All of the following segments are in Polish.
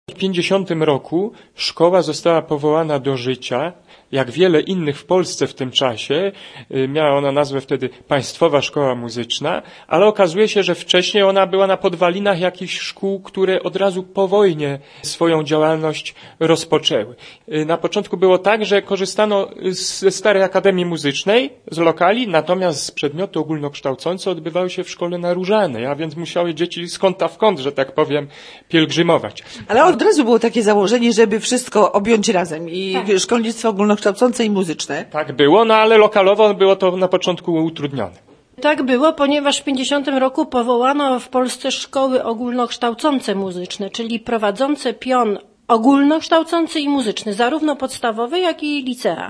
W 50 roku szkoła została powołana do życia, jak wiele innych w Polsce w tym czasie. Miała ona nazwę wtedy Państwowa Szkoła Muzyczna, ale okazuje się, że wcześniej ona była na podwalinach jakichś szkół, które od razu po wojnie swoją działalność rozpoczęły. Na początku było tak, że korzystano ze Starej Akademii Muzycznej, z lokali, natomiast przedmioty ogólnokształcące odbywały się w szkole na Różanej, a więc musiały dzieci z kąta w kąt, że tak powiem, pielgrzymować. Ale od razu było takie założenie, żeby wszystko objąć razem i tak. Szkolnictwo ogólnokształcące i muzyczne. Tak było, no ale lokalowo było to na początku utrudnione. Tak było, ponieważ w 50 roku powołano w Polsce szkoły ogólnokształcące muzyczne, czyli prowadzące pion ogólnokształcący i muzyczny, zarówno podstawowy, jak i licea.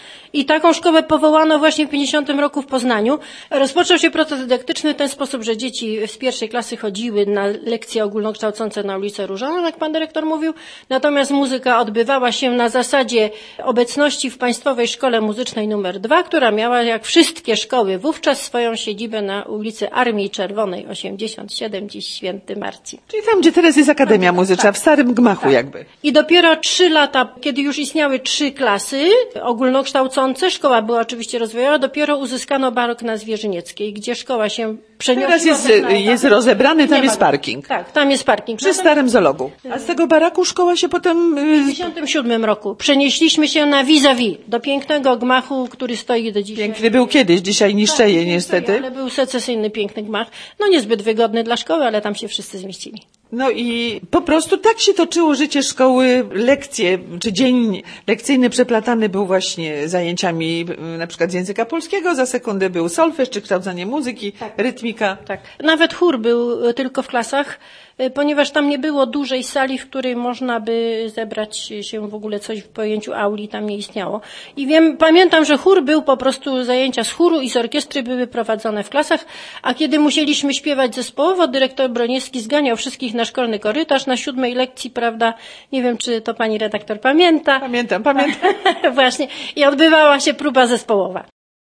I taką szkołę powołano właśnie w 50 roku w Poznaniu. Rozpoczął się proces dydaktyczny w ten sposób, że dzieci z pierwszej klasy chodziły na lekcje ogólnokształcące na ulicę Różaną, jak pan dyrektor mówił. Natomiast muzyka odbywała się na zasadzie obecności w Państwowej Szkole Muzycznej nr 2, która miała, jak wszystkie szkoły wówczas, swoją siedzibę na ulicy Armii Czerwonej 87, dziś Święty Marcin. Czyli tam, gdzie teraz jest Akademia Muzyczna, tak. W starym gmachu tak. Jakby. I dopiero 3 lata, kiedy już istniały 3 klasy ogólnokształcące, szkoła była oczywiście rozwijana, dopiero uzyskano barok na Zwierzynieckiej, gdzie szkoła się przeniosła. Teraz jest rozebrany, tam jest parking. Tak, tam jest parking. Przy starym zoologu. A z tego baraku szkoła się potem... W 1957 roku przenieśliśmy się na vis-a-vis, do pięknego gmachu, który stoi do dzisiaj. Piękny był kiedyś, dzisiaj niszczeje tak, niestety. Ale był secesyjny, piękny gmach. No niezbyt wygodny dla szkoły, ale tam się wszyscy zmieścili. No i po prostu tak się toczyło życie szkoły, lekcje, czy dzień lekcyjny przeplatany był właśnie zajęciami na przykład z języka polskiego, za sekundę był solfeż, czy kształcenie muzyki, tak. Rytmika. Tak. Nawet chór był tylko w klasach, ponieważ tam nie było dużej sali, w której można by zebrać się w ogóle coś w pojęciu auli, tam nie istniało. I pamiętam, że chór był po prostu, zajęcia z chóru i z orkiestry były prowadzone w klasach, a kiedy musieliśmy śpiewać zespołowo, dyrektor Broniewski zganiał wszystkich na szkolny korytarz na 7 lekcji, prawda? Nie wiem, czy to pani redaktor pamięta. Pamiętam. Właśnie. I odbywała się próba zespołowa.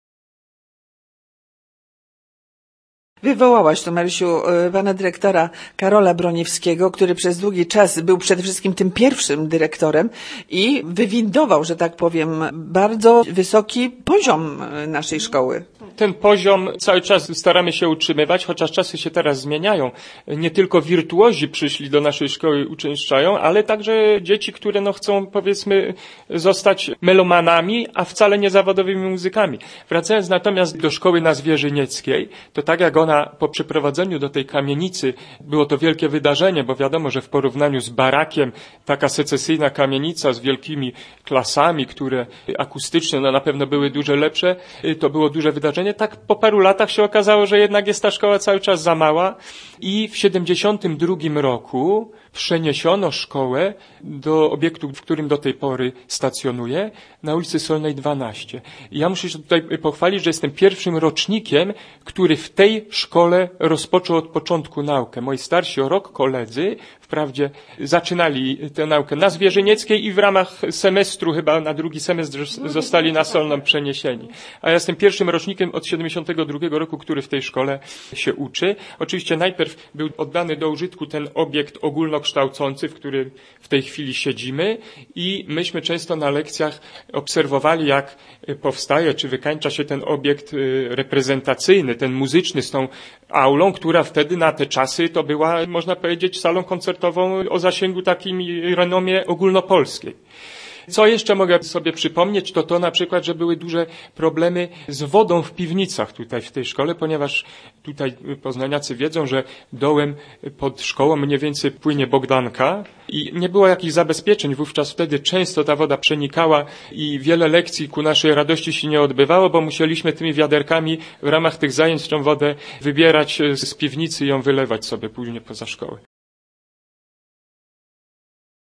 Wywołałaś tu, Marysiu, pana dyrektora Karola Broniewskiego, który przez długi czas był przede wszystkim tym pierwszym dyrektorem i wywindował, że tak powiem, bardzo wysoki poziom naszej szkoły. Ten poziom cały czas staramy się utrzymywać, chociaż czasy się teraz zmieniają. Nie tylko wirtuozi przyszli do naszej szkoły i uczęszczają, ale także dzieci, które chcą, powiedzmy, zostać melomanami, a wcale nie zawodowymi muzykami. Wracając natomiast do szkoły na Zwierzynieckiej, to tak jak ona po przeprowadzeniu do tej kamienicy, było to wielkie wydarzenie, bo wiadomo, że w porównaniu z barakiem taka secesyjna kamienica z wielkimi klasami, które akustycznie na pewno były dużo lepsze, to było duże wydarzenie. Tak po paru latach się okazało, że jednak jest ta szkoła cały czas za mała i w 1972 roku przeniesiono szkołę do obiektu, w którym do tej pory stacjonuje, na ulicy Solnej 12. I ja muszę się tutaj pochwalić, że jestem pierwszym rocznikiem, który w tej szkole rozpoczął od początku naukę. Moi starsi o rok koledzy wprawdzie zaczynali tę naukę na Zwierzynieckiej i w ramach semestru, chyba na drugi semestr zostali na Solną przeniesieni. A ja jestem pierwszym rocznikiem od 1972 roku, który w tej szkole się uczy. Oczywiście najpierw był oddany do użytku ten obiekt ogólnokształcący, w którym w tej chwili siedzimy i myśmy często na lekcjach obserwowali, jak powstaje czy wykańcza się ten obiekt reprezentacyjny, ten muzyczny z tą aulą, która wtedy na te czasy to była, można powiedzieć, salą koncertową o zasięgu takim i renomie ogólnopolskiej. Co jeszcze mogę sobie przypomnieć, to na przykład, że były duże problemy z wodą w piwnicach tutaj w tej szkole, ponieważ tutaj poznaniacy wiedzą, że dołem pod szkołą mniej więcej płynie Bogdanka i nie było jakichś zabezpieczeń. Wówczas wtedy często ta woda przenikała i wiele lekcji ku naszej radości się nie odbywało, bo musieliśmy tymi wiaderkami w ramach tych zajęć tą wodę wybierać z piwnicy i ją wylewać sobie później poza szkołę.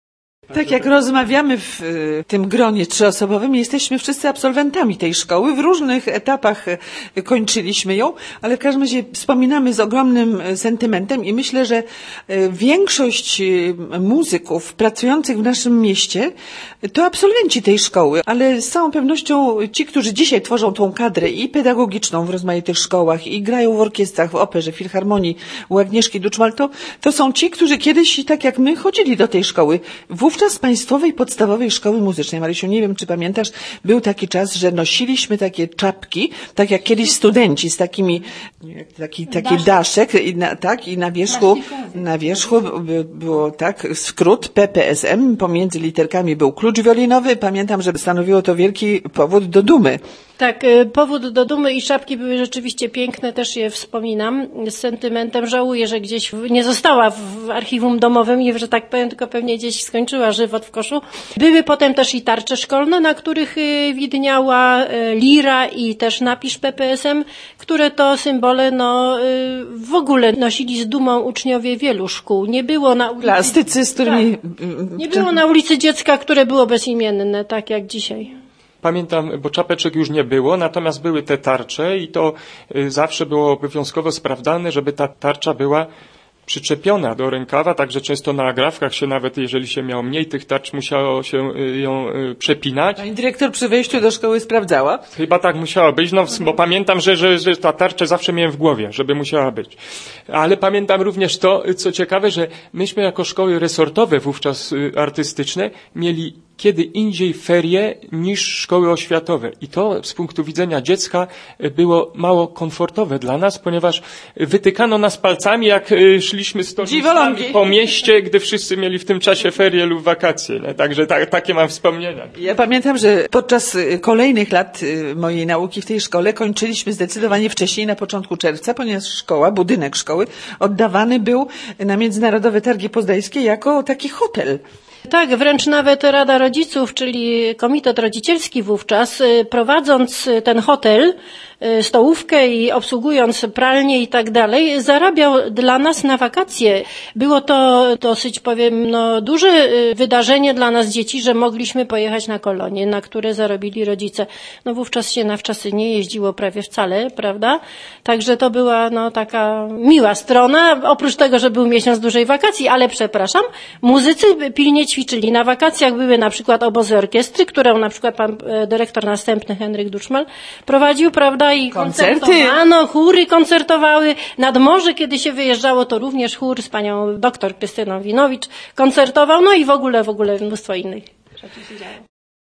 Tak jak rozmawiamy w tym gronie trzyosobowym, jesteśmy wszyscy absolwentami tej szkoły. W różnych etapach kończyliśmy ją, ale w każdym razie wspominamy z ogromnym sentymentem i myślę, że większość muzyków pracujących w naszym mieście to absolwenci tej szkoły, ale z całą pewnością ci, którzy dzisiaj tworzą tą kadrę i pedagogiczną w rozmaitych szkołach i grają w orkiestrach, w operze, filharmonii u Agnieszki Duczmal, to są ci, którzy kiedyś, tak jak my, chodzili do tej szkoły. Wówczas Państwowej Podstawowej Szkoły Muzycznej. Marysiu, nie wiem, czy pamiętasz, był taki czas, że nosiliśmy takie czapki, tak jak kiedyś studenci z takimi, taki daszek i na wierzchu było tak, skrót PPSM, pomiędzy literkami był klucz wiolinowy. Pamiętam, że stanowiło to wielki powód do dumy. Tak, powód do dumy i czapki były rzeczywiście piękne, też je wspominam z sentymentem. Żałuję, że gdzieś nie została w archiwum domowym i, że tak powiem, tylko pewnie gdzieś skończyła żywot w koszu. Były potem też i tarcze szkolne, na których widniała lira i też napisz PPSM, które to symbole w ogóle nosili z dumą uczniowie wielu szkół. Nie było na ulicy... Plastycy, z którymi... Tak, nie było na ulicy dziecka, które było bezimienne, tak jak dzisiaj. Pamiętam, bo czapeczek już nie było, natomiast były te tarcze i to zawsze było obowiązkowo sprawdzane, żeby ta tarcza była przyczepiona do rękawa, także często na agrafkach się nawet, jeżeli się miało mniej tych tarcz, musiało się ją przepinać. Pani dyrektor przy wejściu do szkoły sprawdzała? Chyba tak musiało być, bo pamiętam, że ta tarcza zawsze miałem w głowie, żeby musiała być. Ale pamiętam również to, co ciekawe, że myśmy jako szkoły resortowe wówczas artystyczne mieli kiedy indziej ferie niż szkoły oświatowe. I to z punktu widzenia dziecka było mało komfortowe dla nas, ponieważ wytykano nas palcami, jak szliśmy z torbami po mieście, gdy wszyscy mieli w tym czasie ferie lub wakacje. Nie? Także takie mam wspomnienia. Ja pamiętam, że podczas kolejnych lat mojej nauki w tej szkole kończyliśmy zdecydowanie wcześniej, na początku czerwca, ponieważ budynek szkoły oddawany był na Międzynarodowe Targi Poznańskie jako taki hotel. Tak, wręcz nawet Rada Rodziców, czyli Komitet Rodzicielski wówczas, prowadząc ten hotel, stołówkę i obsługując pralnię i tak dalej, zarabiał dla nas na wakacje. Było to dosyć, duże wydarzenie dla nas dzieci, że mogliśmy pojechać na kolonie, na które zarobili rodzice. Wówczas się na wczasy nie jeździło prawie wcale, prawda? Także to była taka miła strona, oprócz tego, że był miesiąc dłużej wakacji, ale przepraszam, muzycy pilnie ćwiczyli. Na wakacjach były na przykład obozy orkiestry, którą na przykład pan dyrektor następny Henryk Duczmal prowadził, prawda? I koncertowano, chóry koncertowały. Nad morze, kiedy się wyjeżdżało, to również chór z panią doktor Krystyną Winowicz koncertował, i w ogóle mnóstwo innych rzeczy się działo.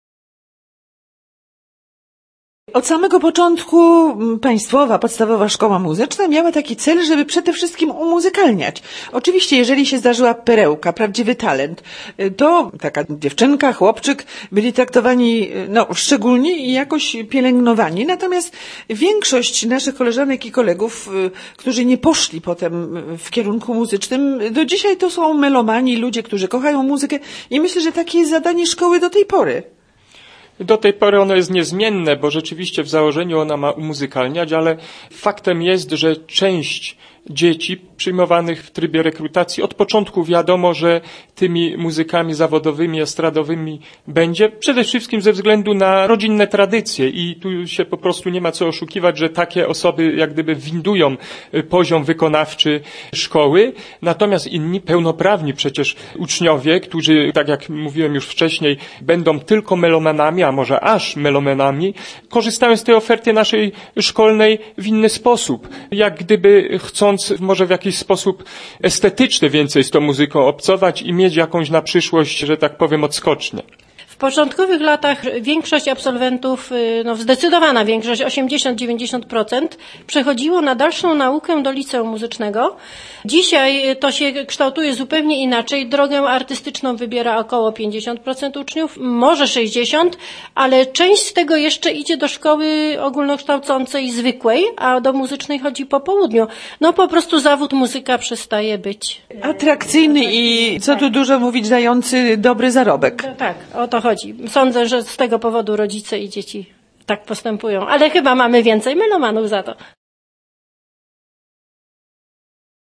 Od samego początku Państwowa Podstawowa Szkoła Muzyczna miała taki cel, żeby przede wszystkim umuzykalniać. Oczywiście, jeżeli się zdarzyła perełka, prawdziwy talent, to taka dziewczynka, chłopczyk byli traktowani szczególnie i jakoś pielęgnowani. Natomiast większość naszych koleżanek i kolegów, którzy nie poszli potem w kierunku muzycznym, do dzisiaj to są melomani, ludzie, którzy kochają muzykę i myślę, że takie jest zadanie szkoły do tej pory. Do tej pory ono jest niezmienne, bo rzeczywiście w założeniu ona ma umuzykalniać, ale faktem jest, że część dzieci przyjmowanych w trybie rekrutacji od początku wiadomo, że tymi muzykami zawodowymi, estradowymi będzie, przede wszystkim ze względu na rodzinne tradycje i tu się po prostu nie ma co oszukiwać, że takie osoby jak gdyby windują poziom wykonawczy szkoły, natomiast inni pełnoprawni przecież uczniowie, którzy, tak jak mówiłem już wcześniej, będą tylko melomanami, a może aż melomanami, korzystają z tej oferty naszej szkolnej w inny sposób, jak gdyby chcąc może w jakiś sposób estetyczny więcej z tą muzyką obcować i mieć jakąś na przyszłość, że tak powiem, odskocznię. W początkowych latach większość absolwentów, zdecydowana większość, 80-90% przechodziło na dalszą naukę do liceum muzycznego. Dzisiaj to się kształtuje zupełnie inaczej. Drogę artystyczną wybiera około 50% uczniów, może 60%, ale część z tego jeszcze idzie do szkoły ogólnokształcącej zwykłej, a do muzycznej chodzi po południu. Po prostu zawód muzyka przestaje być atrakcyjny i, co tu dużo mówić, dający dobry zarobek. Tak, o to chodzi. Sądzę, że z tego powodu rodzice i dzieci tak postępują, ale chyba mamy więcej melomanów za to.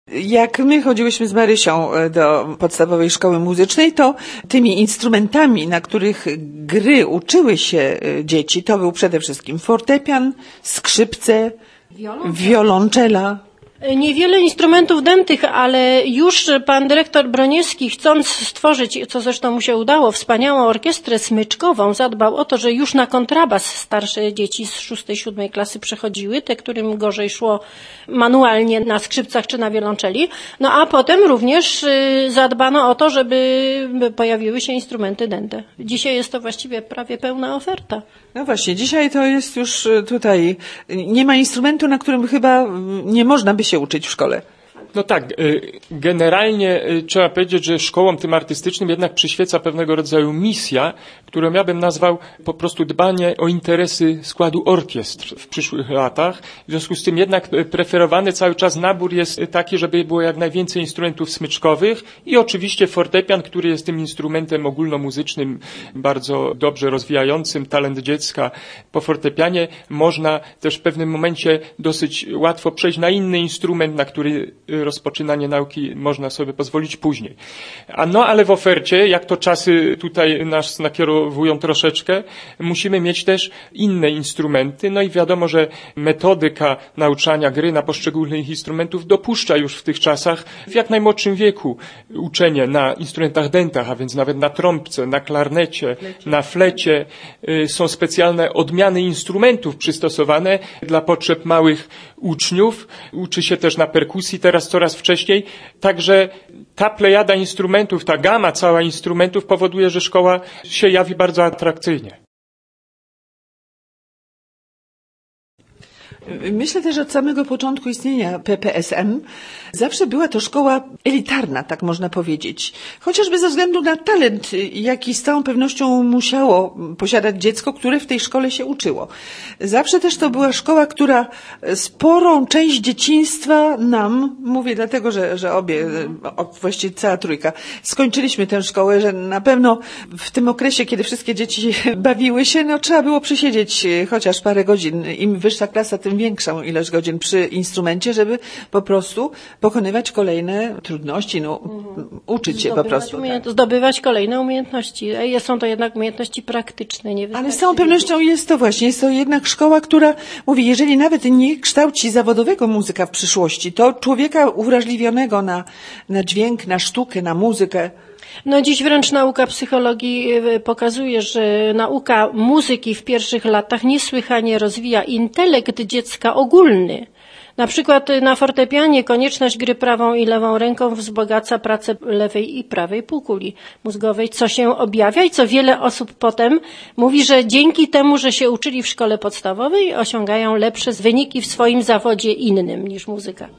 Jak my chodziłyśmy z Marysią do podstawowej szkoły muzycznej, to tymi instrumentami, na których gry uczyły się dzieci, to był przede wszystkim fortepian, skrzypce, wiolonczela. Niewiele instrumentów dętych, ale już pan dyrektor Broniewski, chcąc stworzyć, co zresztą mu się udało, wspaniałą orkiestrę smyczkową, zadbał o to, że już na kontrabas starsze dzieci z 6-7 klasy przechodziły, te, którym gorzej szło manualnie na skrzypcach czy na wiolonczeli. No a potem również zadbano o to, żeby pojawiły się instrumenty dęte. Dzisiaj jest to właściwie prawie pełna oferta. No właśnie, dzisiaj to jest już tutaj, nie ma instrumentu, na którym chyba nie można by się uczyć w szkole. No tak, generalnie trzeba powiedzieć, że szkołom tym artystycznym jednak przyświeca pewnego rodzaju misja, którą ja bym nazwał po prostu dbanie o interesy składu orkiestr w przyszłych latach. W związku z tym jednak preferowany cały czas nabór jest taki, żeby było jak najwięcej instrumentów smyczkowych i oczywiście fortepian, który jest tym instrumentem ogólnomuzycznym, bardzo dobrze rozwijającym talent dziecka. Po fortepianie można też w pewnym momencie dosyć łatwo przejść na inny instrument, na który rozpoczynanie nauki można sobie pozwolić później. Ale w ofercie, jak to czasy tutaj nas nakierowują troszeczkę, musimy mieć też inne instrumenty. No i wiadomo, że metodyka nauczania gry na poszczególnych instrumentów dopuszcza już w tych czasach w jak najmłodszym wieku uczenie na instrumentach dętach, a więc nawet na trąbce, na klarnecie, na flecie. Są specjalne odmiany instrumentów przystosowane dla potrzeb małych uczniów. Uczy się też na perkusji teraz coraz wcześniej. Także ta plejada instrumentów, ta gama cała instrumentów powoduje, że szkoła się jawi bardzo atrakcyjnie. Myślę też, że od samego początku istnienia PPSM zawsze była to szkoła elitarna, tak można powiedzieć. Chociażby ze względu na talent, jaki z całą pewnością musiało posiadać dziecko, które w tej szkole się uczyło. Zawsze też to była szkoła, która sporą część dzieciństwa nam, mówię dlatego, że obie, właściwie cała trójka, skończyliśmy tę szkołę, że na pewno w tym okresie, kiedy wszystkie dzieci bawiły się, no trzeba było przysiedzieć chociaż parę godzin. Im wyższa klasa, tym większą ilość godzin przy instrumencie, żeby po prostu pokonywać kolejne trudności, uczyć się po prostu. Zdobywać kolejne umiejętności. Są to jednak umiejętności praktyczne. Ale z całą pewnością jest to jednak szkoła, która mówi, jeżeli nawet nie kształci zawodowego muzyka w przyszłości, to człowieka uwrażliwionego na dźwięk, na sztukę, na muzykę. No dziś wręcz nauka psychologii pokazuje, że nauka muzyki w pierwszych latach niesłychanie rozwija intelekt dziecka ogólny. Na przykład na fortepianie konieczność gry prawą i lewą ręką wzbogaca pracę lewej i prawej półkuli mózgowej, co się objawia i co wiele osób potem mówi, że dzięki temu, że się uczyli w szkole podstawowej, osiągają lepsze wyniki w swoim zawodzie innym niż muzyka.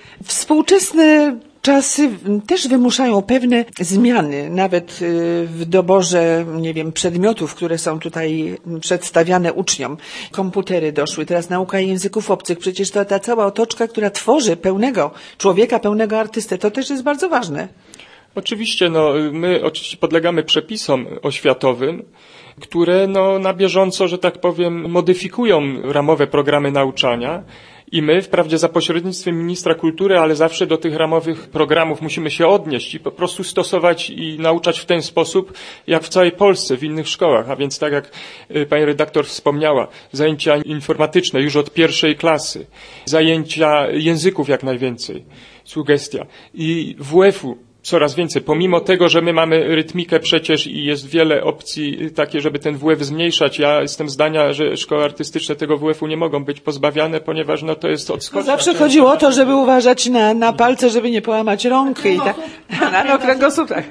Współczesne czasy też wymuszają pewne zmiany, nawet w doborze, przedmiotów, które są tutaj przedstawiane uczniom. Komputery doszły, teraz nauka języków obcych. Przecież to ta cała otoczka, która tworzy pełnego człowieka, pełnego artystę, to też jest bardzo ważne. Oczywiście, my oczywiście podlegamy przepisom oświatowym, które na bieżąco, że tak powiem, modyfikują ramowe programy nauczania. I my, wprawdzie za pośrednictwem ministra kultury, ale zawsze do tych ramowych programów musimy się odnieść i po prostu stosować i nauczać w ten sposób, jak w całej Polsce, w innych szkołach. A więc tak jak pani redaktor wspomniała, zajęcia informatyczne już od 1. klasy, zajęcia języków jak najwięcej, sugestia i WF-u coraz więcej. Pomimo tego, że my mamy rytmikę przecież i jest wiele opcji takie, żeby ten WF zmniejszać. Ja jestem zdania, że szkoły artystyczne tego WF-u nie mogą być pozbawiane, ponieważ to jest odskocznia. Zawsze chodziło o to, żeby uważać na palce, żeby nie połamać rąk i tak. Na kręgosłup, tak.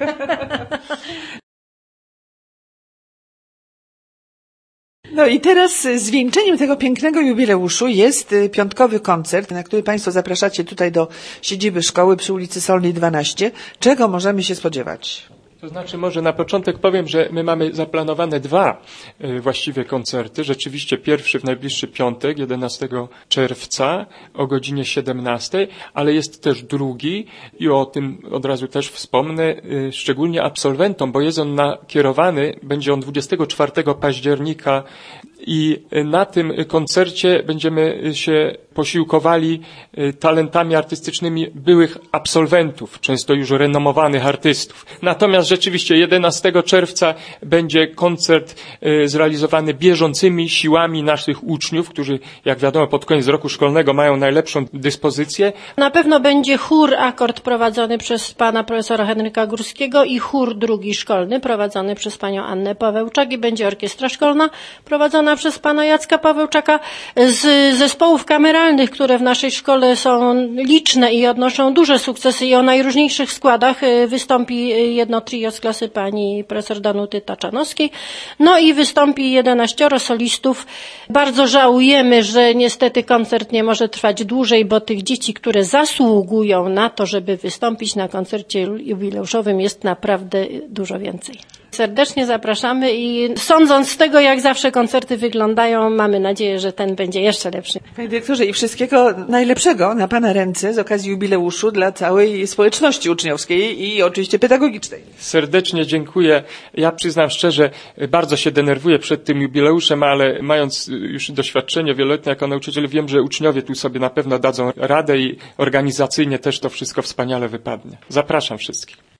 No i teraz zwieńczeniem tego pięknego jubileuszu jest piątkowy koncert, na który Państwo zapraszacie tutaj do siedziby szkoły przy ulicy Solnej 12. Czego możemy się spodziewać? To znaczy, może na początek powiem, że my mamy zaplanowane 2 właściwie koncerty. Rzeczywiście pierwszy w najbliższy piątek, 11 czerwca o godzinie 17, ale jest też drugi i o tym od razu też wspomnę, szczególnie absolwentom, bo jest on nakierowany, będzie on 24 października i na tym koncercie będziemy się posiłkowali talentami artystycznymi byłych absolwentów, często już renomowanych artystów. Natomiast rzeczywiście 11 czerwca będzie koncert zrealizowany bieżącymi siłami naszych uczniów, którzy, jak wiadomo, pod koniec roku szkolnego mają najlepszą dyspozycję. Na pewno będzie chór akord prowadzony przez pana profesora Henryka Górskiego i chór drugi szkolny prowadzony przez panią Annę Pawełczak i będzie orkiestra szkolna prowadzona przez pana Jacka Pawełczaka. Z zespołów kameralnych, które w naszej szkole są liczne i odnoszą duże sukcesy i o najróżniejszych składach, wystąpi jedno trio z klasy pani profesor Danuty Taczanowskiej. No i wystąpi 11 solistów. Bardzo żałujemy, że niestety koncert nie może trwać dłużej, bo tych dzieci, które zasługują na to, żeby wystąpić na koncercie jubileuszowym, jest naprawdę dużo więcej. Serdecznie zapraszamy i sądząc z tego, jak zawsze koncerty wyglądają, mamy nadzieję, że ten będzie jeszcze lepszy. Panie dyrektorze, i wszystkiego najlepszego na pana ręce z okazji jubileuszu dla całej społeczności uczniowskiej i oczywiście pedagogicznej. Serdecznie dziękuję. Ja przyznam szczerze, bardzo się denerwuję przed tym jubileuszem, ale mając już doświadczenie wieloletnie jako nauczyciel, wiem, że uczniowie tu sobie na pewno dadzą radę i organizacyjnie też to wszystko wspaniale wypadnie. Zapraszam wszystkich.